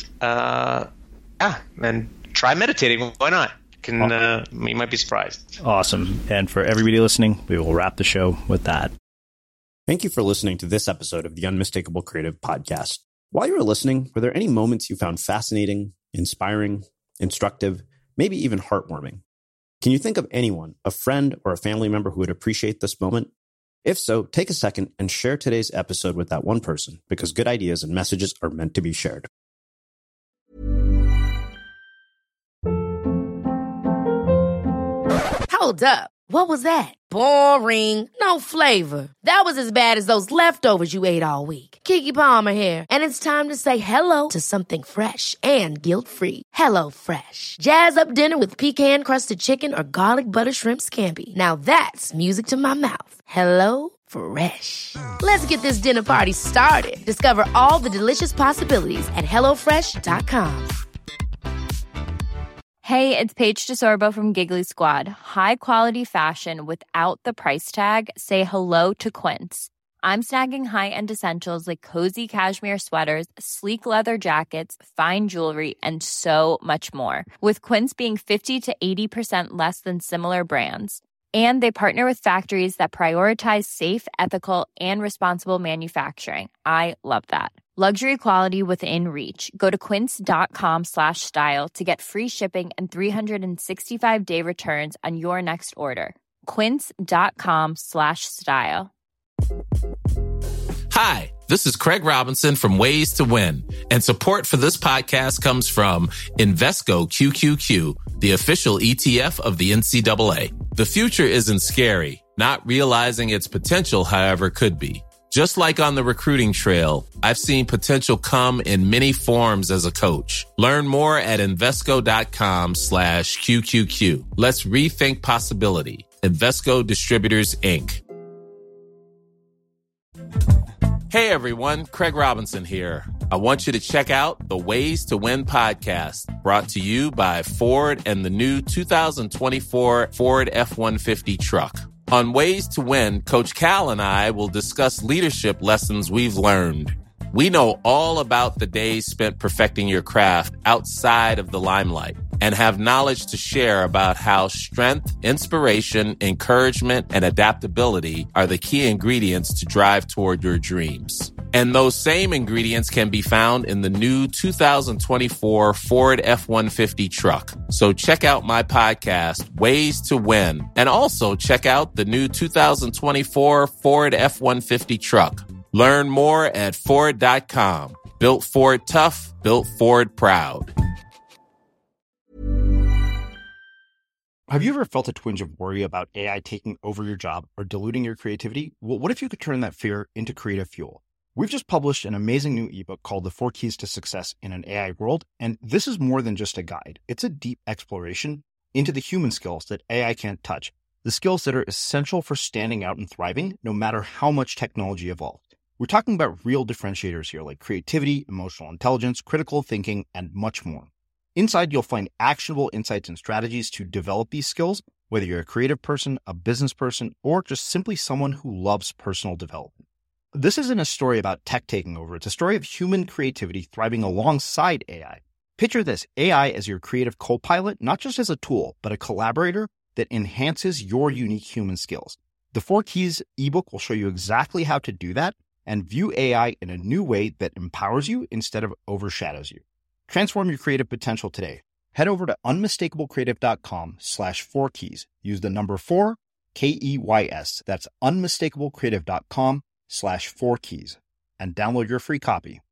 and try meditating. Why not? You might be surprised. Awesome. And for everybody listening, we will wrap the show with that. Thank you for listening to this episode of the Unmistakable Creative Podcast. While you were listening, were there any moments you found fascinating, inspiring, instructive, maybe even heartwarming? Can you think of anyone, a friend or a family member who would appreciate this moment? If so, take a second and share today's episode with that one person, because good ideas and messages are meant to be shared. Hold up. What was that? Boring. No flavor. That was as bad as those leftovers you ate all week. Keke Palmer here, and it's time to say hello to something fresh and guilt-free. HelloFresh. Jazz up dinner with pecan-crusted chicken or garlic butter shrimp scampi. Now that's music to my mouth. HelloFresh. Let's get this dinner party started. Discover all the delicious possibilities at HelloFresh.com. Hey, it's Paige DeSorbo from Giggly Squad. High quality fashion without the price tag. Say hello to Quince. I'm snagging high-end essentials like cozy cashmere sweaters, sleek leather jackets, fine jewelry, and so much more. With Quince being 50 to 80% less than similar brands. And they partner with factories that prioritize safe, ethical, and responsible manufacturing. I love that. Luxury quality within reach. Go to quince.com/style to get free shipping and 365-day returns on your next order. Quince.com/style. Hi, this is Craig Robinson from Ways to Win, and support for this podcast comes from Invesco QQQ, the official ETF of the NCAA. The future isn't scary. Not realizing its potential, however, could be. Just like on the recruiting trail, I've seen potential come in many forms as a coach. Learn more at Invesco.com/QQQ. Let's rethink possibility. Invesco Distributors, Inc. Hey everyone, Craig Robinson here. I want you to check out the Ways to Win podcast, brought to you by Ford and the new 2024 Ford F-150 truck. On Ways to Win, Coach Cal and I will discuss leadership lessons we've learned. We know all about the days spent perfecting your craft outside of the limelight and have knowledge to share about how strength, inspiration, encouragement, and adaptability are the key ingredients to drive toward your dreams. And those same ingredients can be found in the new 2024 Ford F-150 truck. So check out my podcast, Ways to Win, and also check out the new 2024 Ford F-150 truck. Learn more at Ford.com. Built Ford tough, built Ford proud. Have you ever felt a twinge of worry about AI taking over your job or diluting your creativity? Well, what if you could turn that fear into creative fuel? We've just published an amazing new ebook called The 4 Keys to Success in an AI World, and this is more than just a guide. It's a deep exploration into the human skills that AI can't touch, the skills that are essential for standing out and thriving, no matter how much technology evolved. We're talking about real differentiators here, like creativity, emotional intelligence, critical thinking, and much more. Inside, you'll find actionable insights and strategies to develop these skills, whether you're a creative person, a business person, or just simply someone who loves personal development. This isn't a story about tech taking over. It's a story of human creativity thriving alongside AI. Picture this, AI as your creative co-pilot, not just as a tool, but a collaborator that enhances your unique human skills. The 4 Keys ebook will show you exactly how to do that and view AI in a new way that empowers you instead of overshadows you. Transform your creative potential today. Head over to unmistakablecreative.com/4keys. Use the number 4, KEYS. That's unmistakablecreative.com/4keys and download your free copy.